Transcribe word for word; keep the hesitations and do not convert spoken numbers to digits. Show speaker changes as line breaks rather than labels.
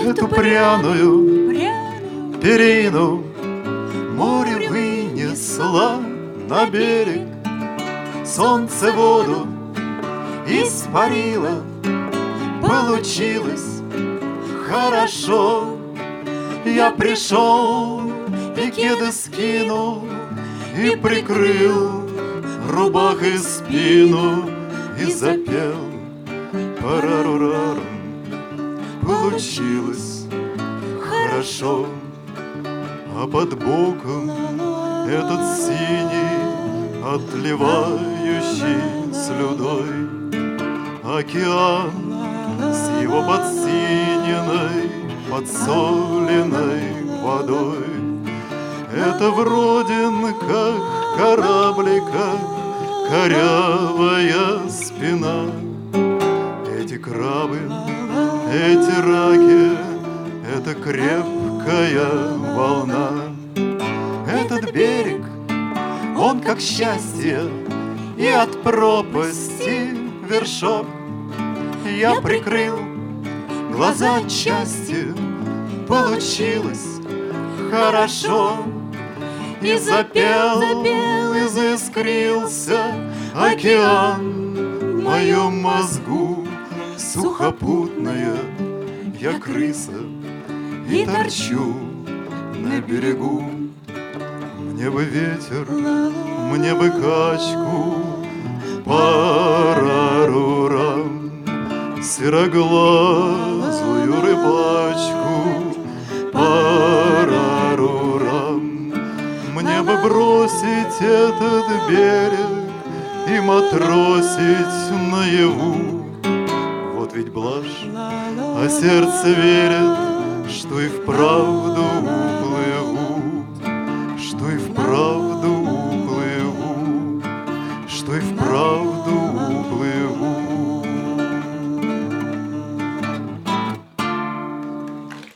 эту пряную, пряную перину море вынесло на берег, солнце воду испарило. Получилось хорошо. Я пришел и кеды скинул, и прикрыл рубахой спину, и запел парарурарум. Получилось хорошо. А под боком этот синий, отливающий слюдой океан с его подсиненной, подсоленной водой. Это вроде как кораблика корявая спина. Эти крабы, эти раки, это крепкая волна. Этот берег, он как счастье, и от пропасти вершок. Я прикрыл глаза отчасти, получилось хорошо. И запел, запел, и заискрился океан в моем мозгу. Сухопутная я крыса и торчу на берегу. Мне бы ветер, мне бы качку, парарурам, сероглазую рыбачку, парарурам. Мне бы бросить этот берег и матросить наяву. Вот ведь блажь, а сердце верит, что и вправду